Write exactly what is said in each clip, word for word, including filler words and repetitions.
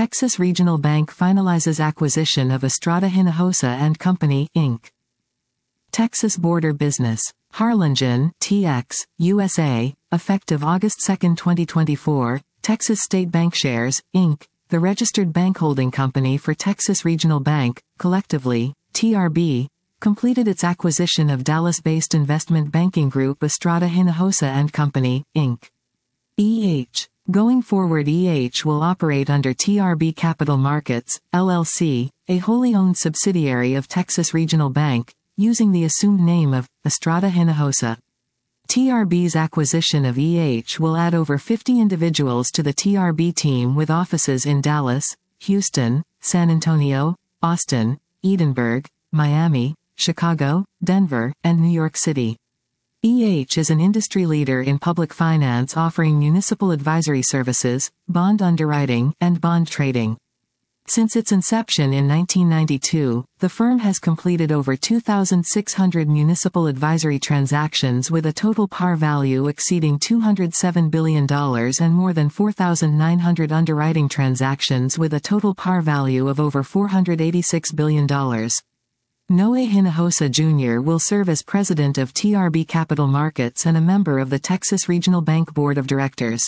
Texas Regional Bank finalizes acquisition of Estrada Hinojosa and Company, Incorporated. Texas Border Business. Harlingen, T X, U S A, effective August second twenty twenty-four, Texas State Bancshares, Incorporated, the registered bank holding company for Texas Regional Bank, collectively, T R B, completed its acquisition of Dallas-based investment banking group Estrada Hinojosa and Company, Incorporated. E H. Going forward, E H will operate under T R B Capital Markets, L L C, a wholly owned subsidiary of Texas Regional Bank, using the assumed name of Estrada Hinojosa. T R B's acquisition of E H will add over fifty individuals to the T R B team with offices in Dallas, Houston, San Antonio, Austin, Edinburgh, Miami, Chicago, Denver, and New York City. E H is an industry leader in public finance, offering municipal advisory services, bond underwriting, and bond trading. Since its inception in nineteen ninety-two, the firm has completed over two thousand six hundred municipal advisory transactions with a total par value exceeding two hundred seven billion dollars and more than four thousand nine hundred underwriting transactions with a total par value of over four hundred eighty-six billion dollars. Noe Hinojosa Junior will serve as president of T R B Capital Markets and a member of the Texas Regional Bank Board of Directors.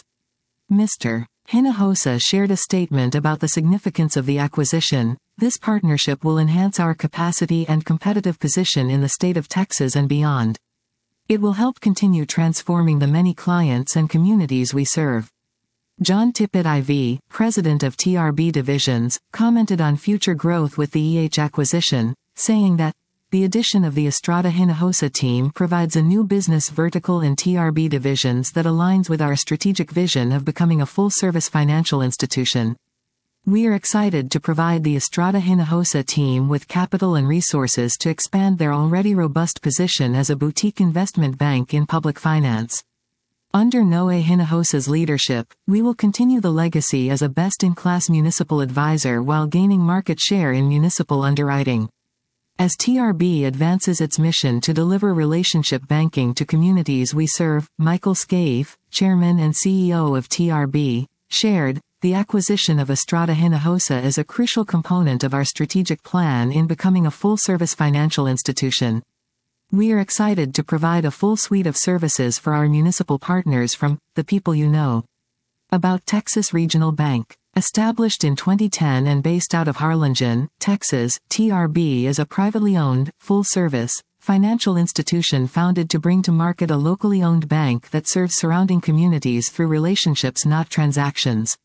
Mister Hinojosa shared a statement about the significance of the acquisition. This partnership will enhance our capacity and competitive position in the state of Texas and beyond. It will help continue transforming the many clients and communities we serve. John Tippett the fourth, president of T R B Divisions, commented on future growth with the E H acquisition, saying that, "The addition of the Estrada Hinojosa team provides a new business vertical in T R B Divisions that aligns with our strategic vision of becoming a full-service financial institution. We are excited to provide the Estrada Hinojosa team with capital and resources to expand their already robust position as a boutique investment bank in public finance. Under Noe Hinojosa's leadership, we will continue the legacy as a best-in-class municipal advisor while gaining market share in municipal underwriting. As T R B advances its mission to deliver relationship banking to communities we serve," Michael Scaife, chairman and C E O of T R B, shared, "The acquisition of Estrada Hinojosa is a crucial component of our strategic plan in becoming a full-service financial institution. We are excited to provide a full suite of services for our municipal partners from the people you know." About Texas Regional Bank. Established in twenty ten and based out of Harlingen, Texas, T R B is a privately owned, full-service, financial institution founded to bring to market a locally owned bank that serves surrounding communities through relationships, not transactions.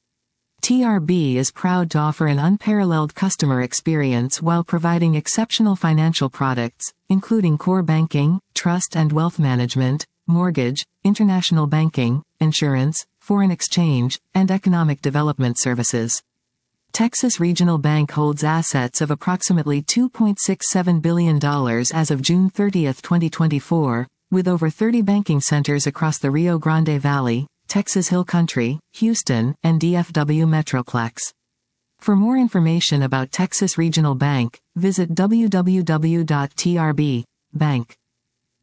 T R B is proud to offer an unparalleled customer experience while providing exceptional financial products, including core banking, trust and wealth management, mortgage, international banking, insurance, foreign exchange, and economic development services. Texas Regional Bank holds assets of approximately two point six seven billion dollars as of June thirtieth twenty twenty-four, with over thirty banking centers across the Rio Grande Valley, Texas Hill Country, Houston, and D F W Metroplex. For more information about Texas Regional Bank, visit w w w dot t r b bank dot com.